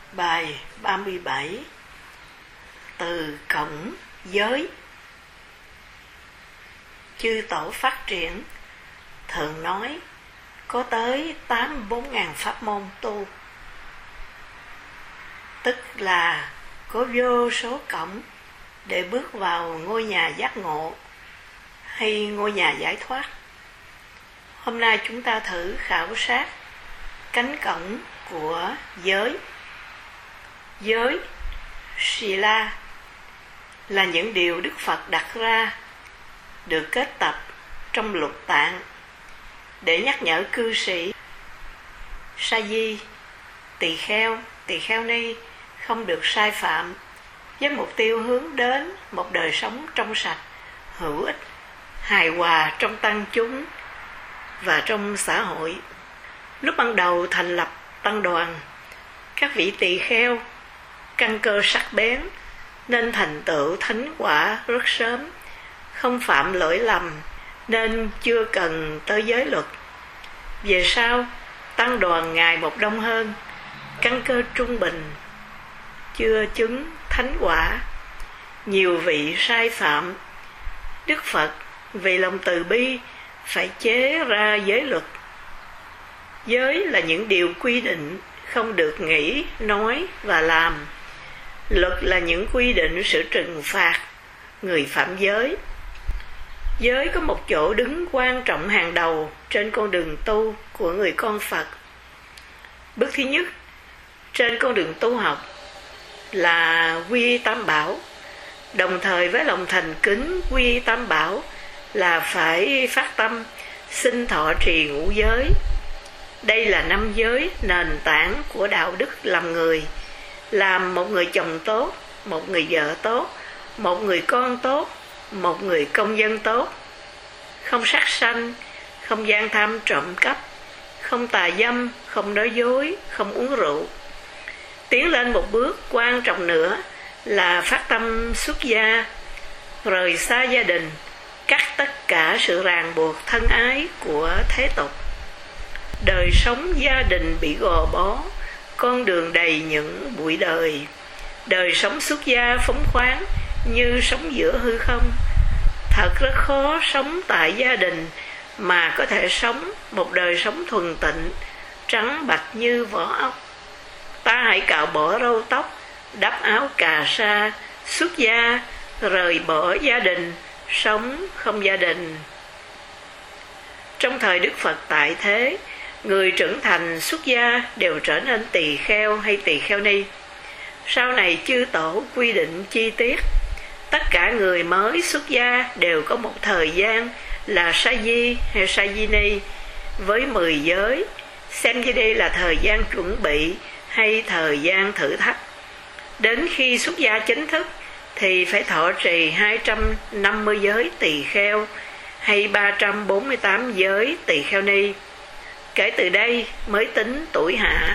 Bài 37. Từ cổng giới. Chư tổ phát triển thường nói có tới 84.000 pháp môn tu, tức là có vô số cổng để bước vào ngôi nhà giác ngộ hay ngôi nhà giải thoát. Hôm nay chúng ta thử khảo sát cánh cổng của giới. Giới, Sila, là những điều Đức Phật đặt ra, được kết tập trong Lục Tạng để nhắc nhở cư sĩ sa di, tỳ kheo ni không được sai phạm, với mục tiêu hướng đến một đời sống trong sạch, hữu ích, hài hòa trong tăng chúng và trong xã hội. Lúc ban đầu thành lập tăng đoàn, các vị tỳ kheo căn cơ sắc bén nên thành tựu thánh quả rất sớm, không phạm lỗi lầm nên chưa cần tới giới luật. Về sau tăng đoàn ngày một đông hơn, căn cơ trung bình, chưa chứng thánh quả, nhiều vị sai phạm. Đức Phật vì lòng từ bi phải chế ra giới luật. Giới là những điều quy định không được nghĩ, nói và làm. Luật là những quy định sự trừng phạt người phạm giới. Giới có một chỗ đứng quan trọng hàng đầu trên con đường tu của người con Phật. Bước thứ nhất trên con đường tu học là quy y tam bảo, đồng thời với lòng thành kính quy y tam bảo là phải phát tâm xin thọ trì ngũ giới. Đây là 5 giới nền tảng của đạo đức làm người, làm một người chồng tốt, một người vợ tốt, một người con tốt, một người công dân tốt. Không sát sanh, không gian tham trộm cắp, không tà dâm, không nói dối, không uống rượu. Tiến lên một bước quan trọng nữa là phát tâm xuất gia, rời xa gia đình, cắt tất cả sự ràng buộc thân ái của thế tục. Đời sống gia đình bị gò bó, con đường đầy những bụi đời. Đời sống xuất gia phóng khoáng như sống giữa hư không. Thật rất khó sống tại gia đình mà có thể sống một đời sống thuần tịnh, trắng bạch như vỏ ốc. Ta hãy cạo bỏ râu tóc, đắp áo cà sa, xuất gia, rời bỏ gia đình, sống không gia đình. Trong thời Đức Phật tại thế, người trưởng thành xuất gia đều trở nên tỳ kheo hay tỳ kheo ni. Sau này chư tổ quy định chi tiết, tất cả người mới xuất gia đều có một thời gian là sa di hay sa di ni với 10 giới, xem như đây là thời gian chuẩn bị hay thời gian thử thách. Đến khi xuất gia chính thức thì phải thọ trì 250 giới tỳ kheo hay 348 giới tỳ kheo ni. Kể từ đây mới tính tuổi hạ.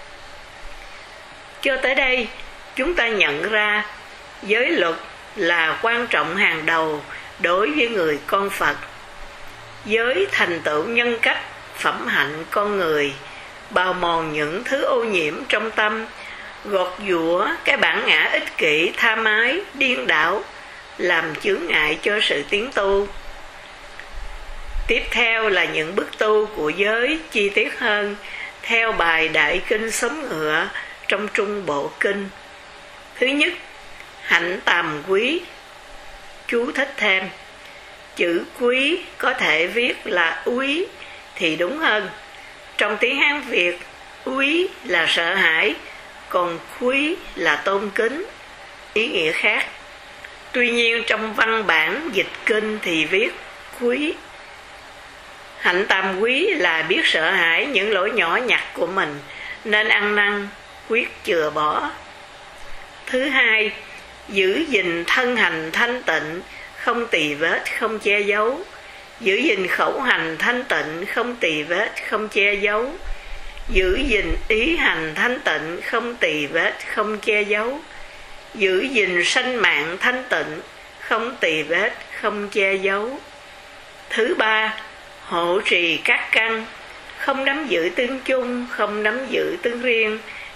Cho tới đây chúng ta nhận ra giới luật là quan trọng hàng đầu đối với người con Phật. Giới thành tựu nhân cách, phẩm hạnh con người, bào mòn những thứ ô nhiễm trong tâm, gọt giũa cái bản ngã ích kỷ, tha mái, điên đảo, làm chướng ngại cho sự tiến tu. Tiếp theo là những bước tu của giới chi tiết hơn theo bài Đại Kinh Sống Ngựa trong Trung Bộ Kinh. Thứ nhất, hạnh tàm quý. Chú thích thêm, chữ quý có thể viết là úy thì đúng hơn. Trong tiếng Hán Việt, úy là sợ hãi, còn quý là tôn kính, ý nghĩa khác. Tuy nhiên trong văn bản dịch kinh thì viết quý. Hạnh tàm quý là biết sợ hãi những lỗi nhỏ nhặt của mình nên ăn năn quyết chừa bỏ. Thứ hai, giữ gìn thân hành thanh tịnh, không tì vết, không che giấu. Giữ gìn khẩu hành thanh tịnh, không tì vết, không che giấu. Giữ gìn ý hành thanh tịnh, không tì vết, không che giấu. Giữ gìn sanh mạng thanh tịnh, không tì vết, không che giấu. Thứ ba, hộ trì các căn, không nắm giữ tướng chung, không nắm giữ tướng riêng,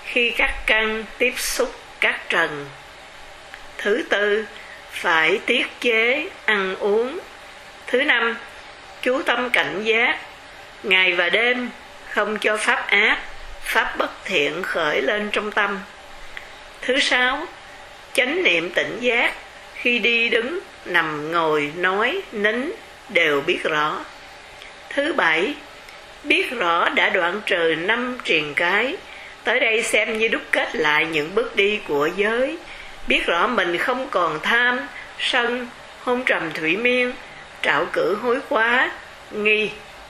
khi các căn tiếp xúc các trần. Thứ tư, phải tiết chế ăn uống. Thứ năm, chú tâm cảnh giác, ngày và đêm không cho pháp ác, pháp bất thiện khởi lên trong tâm. Thứ sáu, chánh niệm tỉnh giác, khi đi đứng, nằm ngồi, nói, nín đều biết rõ. Thứ bảy, biết rõ đã đoạn trừ 5 triền cái, tới đây xem như đúc kết lại những bước đi của giới. Biết rõ mình không còn tham, sân, hôn trầm thủy miên, trạo cử hối quá, nghi.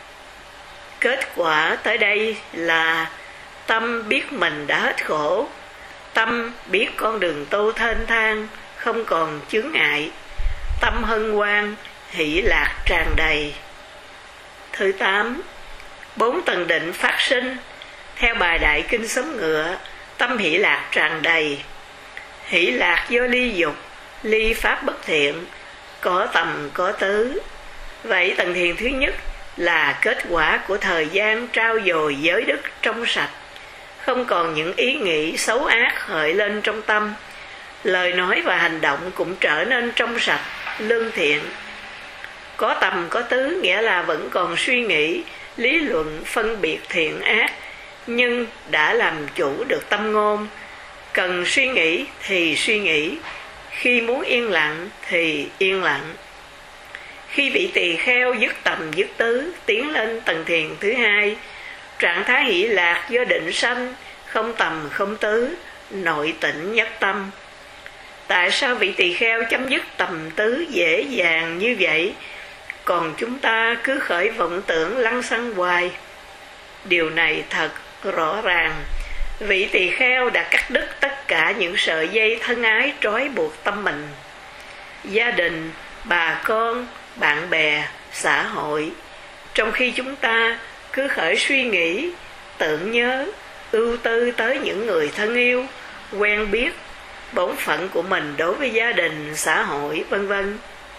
Kết quả tới đây là tâm biết mình đã hết khổ, tâm biết con đường tu thênh thang, không còn chướng ngại, tâm hân hoan, hỷ lạc tràn đầy. Thứ tám, 4 tầng định phát sinh. Theo bài Đại Kinh Sống Ngựa, tâm hỷ lạc tràn đầy. Hỷ lạc do ly dục, ly pháp bất thiện, có tầm có tứ. Vậy tầng thiền thứ nhất là kết quả của thời gian trao dồi giới đức trong sạch, không còn những ý nghĩ xấu ác khởi lên trong tâm, lời nói và hành động cũng trở nên trong sạch, lương thiện. Có tầm có tứ nghĩa là vẫn còn suy nghĩ, lý luận, phân biệt thiện ác, nhưng đã làm chủ được tâm ngôn. Cần suy nghĩ thì suy nghĩ, khi muốn yên lặng thì yên lặng. Khi vị tỳ kheo dứt tầm dứt tứ, tiến lên tầng thiền thứ hai, trạng thái hỷ lạc do định sanh, không tầm không tứ, nội tĩnh nhất tâm. Tại sao vị tỳ kheo chấm dứt tầm tứ dễ dàng như vậy, còn chúng ta cứ khởi vọng tưởng lăng xăng hoài? Điều này thật rõ ràng. Vị tỳ kheo đã cắt đứt tất cả những sợi dây thân ái trói buộc tâm mình. Gia đình, bà con, bạn bè, xã hội. Trong khi chúng ta cứ khởi suy nghĩ, tưởng nhớ, ưu tư tới những người thân yêu, quen biết, bổn phận của mình đối với gia đình, xã hội, vân vân.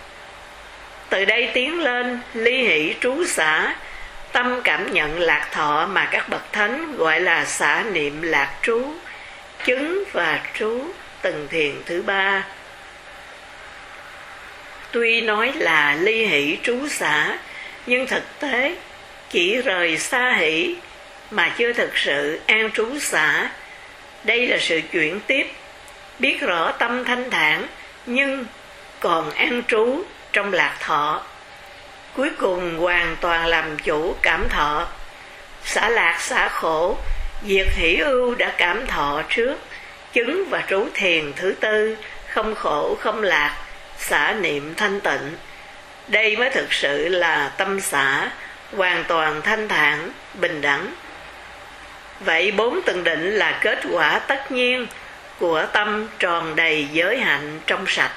Từ đây tiến lên ly hỷ trú xả, tâm cảm nhận lạc thọ mà các bậc thánh gọi là xả niệm lạc trú, chứng và trú tầng thiền thứ ba. Tuy nói là ly hỷ trú xả, nhưng thực tế chỉ rời xa hỷ mà chưa thực sự an trú xả. Đây là sự chuyển tiếp, biết rõ tâm thanh thản nhưng còn an trú trong lạc thọ. Cuối cùng hoàn toàn làm chủ cảm thọ, xả lạc xả khổ, diệt hỷ ưu đã cảm thọ trước, chứng và trú thiền thứ tư, không khổ không lạc, xả niệm thanh tịnh. Đây mới thực sự là tâm xả, hoàn toàn thanh thản, bình đẳng. Vậy 4 tầng định là kết quả tất nhiên của tâm tròn đầy giới hạnh trong sạch.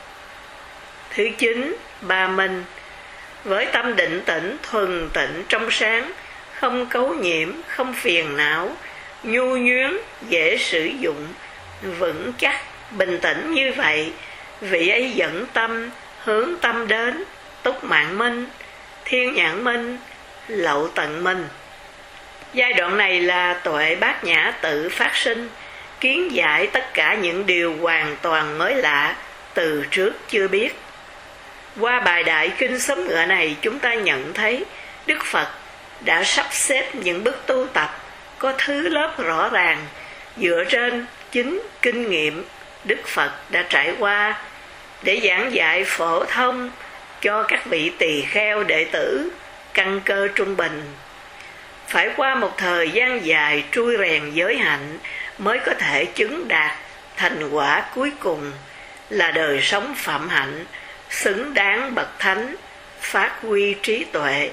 Thứ 9, ba minh. Với tâm định tĩnh, thuần tịnh trong sáng, không cấu nhiễm, không phiền não, nhu nhuyến, dễ sử dụng, vững chắc, bình tĩnh như vậy, vị ấy dẫn tâm, hướng tâm đến túc mạng minh, thiên nhãn minh, lậu tận minh. Giai đoạn này là tuệ bát nhã tự phát sinh, kiến giải tất cả những điều hoàn toàn mới lạ, từ trước chưa biết. Qua bài Đại Kinh Sống Ngựa này, chúng ta nhận thấy Đức Phật đã sắp xếp những bước tu tập có thứ lớp rõ ràng, dựa trên chính kinh nghiệm Đức Phật đã trải qua, để giảng dạy phổ thông cho các vị tỳ kheo đệ tử căn cơ trung bình. Phải qua một thời gian dài trui rèn giới hạnh mới có thể chứng đạt thành quả cuối cùng là đời sống phạm hạnh, xứng đáng bậc thánh, phát huy trí tuệ.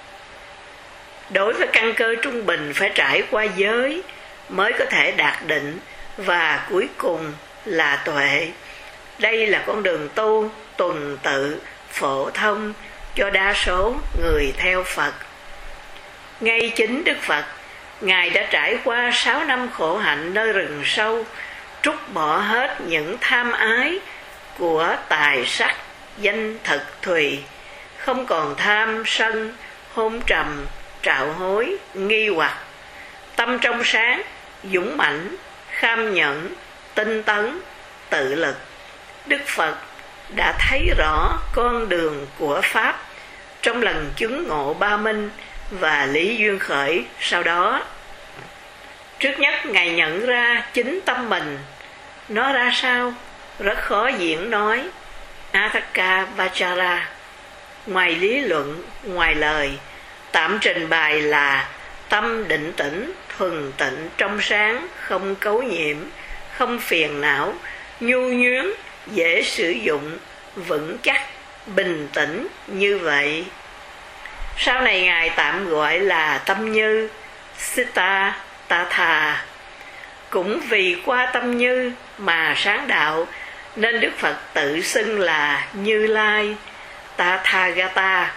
Đối với căn cơ trung bình phải trải qua giới mới có thể đạt định, và cuối cùng là tuệ. Đây là con đường tu tuần tự, phổ thông cho đa số người theo Phật. Ngay chính Đức Phật, Ngài đã trải qua 6 năm khổ hạnh nơi rừng sâu, trút bỏ hết những tham ái của tài sắc, danh thực thùy, không còn tham sân, hôn trầm, trạo hối, nghi hoặc. Tâm trong sáng, dũng mãnh, kham nhẫn, tinh tấn, tự lực. Đức Phật đã thấy rõ con đường của Pháp trong lần chứng ngộ Ba Minh và Lý Duyên Khởi sau đó. Trước nhất Ngài nhận ra chính tâm mình. Nó ra sao? Rất khó diễn nói. Atthaka Vachara. Ngoài lý luận, ngoài lời, tạm trình bày là tâm định tĩnh, thuần tịnh, trong sáng, không cấu nhiễm, không phiền não, nhu nhuyến, dễ sử dụng, vững chắc, bình tĩnh như vậy. Sau này Ngài tạm gọi là tâm như, Siddha Tatha. Cũng vì qua tâm như mà sáng đạo, nên Đức Phật tự xưng là Như Lai, Tathagata,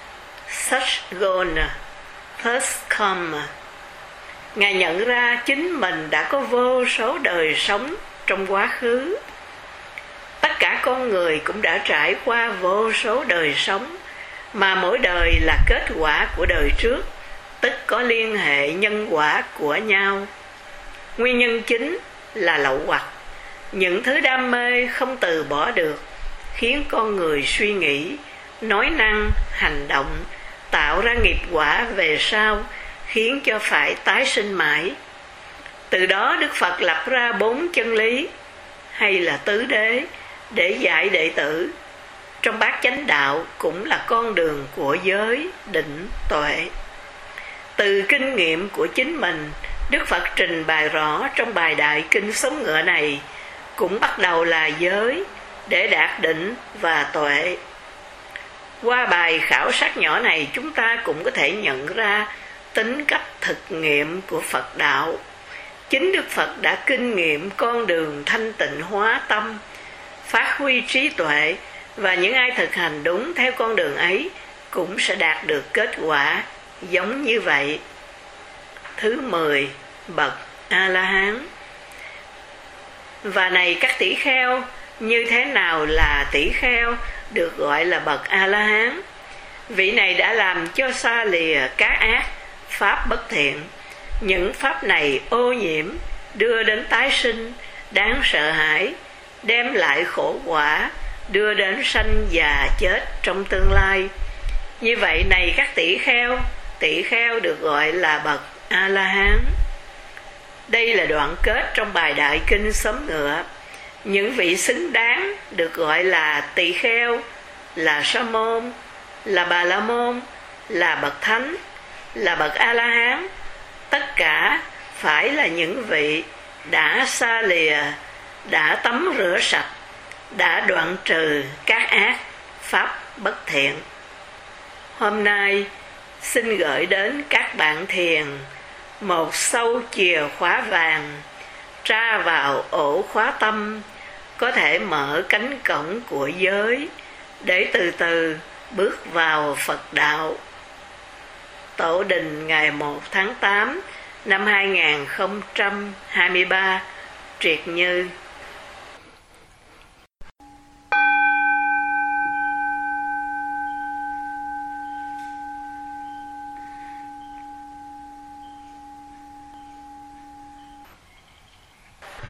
Satgona, thus come. Ngài nhận ra chính mình đã có vô số đời sống trong quá khứ. Tất cả con người cũng đã trải qua vô số đời sống, mà mỗi đời là kết quả của đời trước, tức có liên hệ nhân quả của nhau. Nguyên nhân chính là lậu hoặc, những thứ đam mê không từ bỏ được, khiến con người suy nghĩ, nói năng, hành động, tạo ra nghiệp quả về sau, khiến cho phải tái sinh mãi. Từ đó Đức Phật lập ra 4 chân lý, hay là tứ đế, để dạy đệ tử. Trong bát chánh đạo cũng là con đường của giới, định, tuệ. Từ kinh nghiệm của chính mình, Đức Phật trình bày rõ trong bài Đại Kinh Sống Ngựa này, cũng bắt đầu là giới, để đạt định và tuệ. Qua bài khảo sát nhỏ này, chúng ta cũng có thể nhận ra tính cách thực nghiệm của Phật đạo. Chính Đức Phật đã kinh nghiệm con đường thanh tịnh hóa tâm, phát huy trí tuệ, và những ai thực hành đúng theo con đường ấy cũng sẽ đạt được kết quả giống như vậy. Thứ 10, bậc A-la-hán. Và này các tỷ kheo, như thế nào là tỷ kheo được gọi là bậc A-la-hán? Vị này đã làm cho xa lìa các ác, pháp bất thiện. Những pháp này ô nhiễm, đưa đến tái sinh, đáng sợ hãi, đem lại khổ quả, đưa đến sanh già chết trong tương lai. Như vậy này các tỷ kheo được gọi là bậc A-la-hán. Đây là đoạn kết trong bài Đại Kinh Sống Ngựa. Những vị xứng đáng được gọi là tỳ kheo, là sa môn, là bà la môn, là bậc thánh, là bậc A-la-hán, tất cả phải là những vị đã xa lìa, đã tắm rửa sạch, đã đoạn trừ các ác, pháp bất thiện. Hôm nay xin gửi đến các bạn thiền một sâu chìa khóa vàng, tra vào ổ khóa tâm, có thể mở cánh cổng của giới, để từ từ bước vào Phật đạo. Tổ đình ngày 1 tháng 8 năm 2023, Triệt Như.